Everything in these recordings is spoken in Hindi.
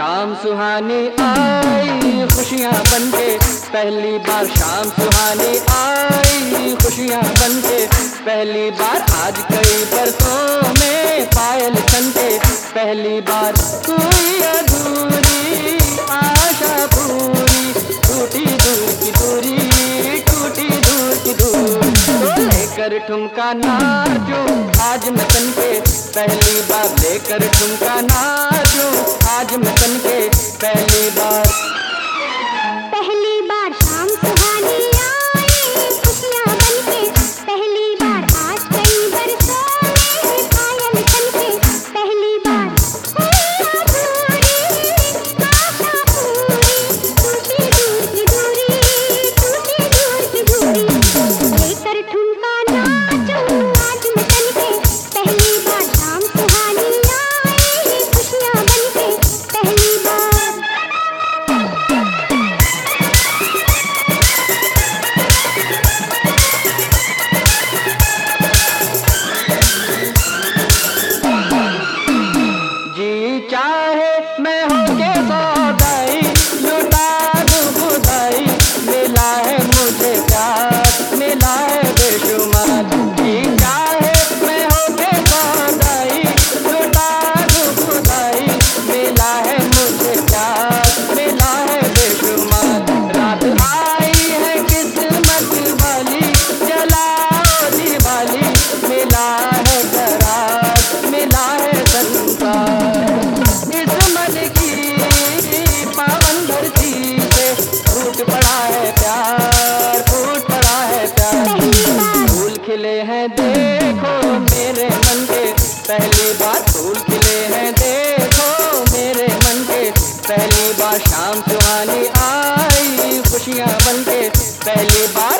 शाम सुहानी आई खुशियाँ बनके, पहली बार शाम सुहानी आई खुशियाँ बनके, पहली बार आज कई बरसों में पायल छनके, पहली बार हुई अधूरी आशा पूरी, टूटी दूर की दूरी, टूटी दूर की दूरी, तो लेकर ठुमका नाचूं आज मैं तनके, पहली बार लेकर ठुमका नाचूं आज मैं तनके, पहली बार शाम सुहानी आई खुशियाँ बनके, पहली बार आज कई बरसों में पायल छनके, पहली बार हुई अधूरी आशा पूरी, टूटी दूर की दूरी, टूटी दूर की दूरी, लेकर ठुमका नाचूं आज मैं तनके, पहली बार शाम सुहानी आई खुशियाँ बनके, पहली बार। चाहे मैं होके सौदाई लुटा दूं खुदाई, मिला है मुझे प्यार मिला है बेशुमार, जी चाहे मैं होके सौदाई लुटा दूं खुदाई, मिला है मुझे प्यार मिला है बेशुमार, रात आई है किस्मत वाली जलाओ दिवाली, मिला है करार मिला है संसार, फूट पड़ा है प्यार, फूट पड़ा है प्यार, फूल खिले हैं देखो मेरे मन के, पहली बार फूल खिले हैं देखो मेरे मन के, पहली बार शाम सुहानी आई खुशियाँ बनके, पहली बार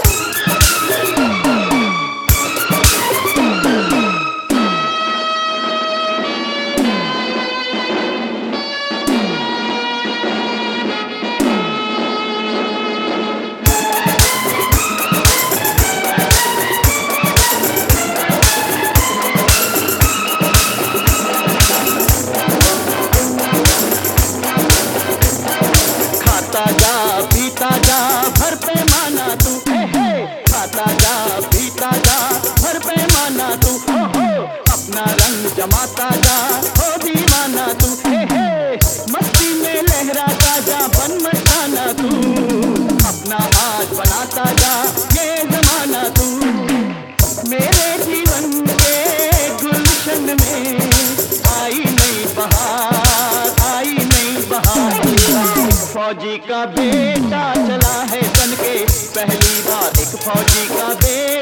पीता जा भर पैमाना तू, खाता जा पीता जा भर पैमाना तू, अपना रंग जमाता जा हो दीवाना तू, मस्ती में लहराता जा बन मस्ताना तू, अपना आज बनाता जा ये जमाना तू, मेरे जीवन के गुलशन में आई नई बहार, आई नई बहार, फौजी का बेटा चला है तन के, पहली बार एक फौजी का बेटा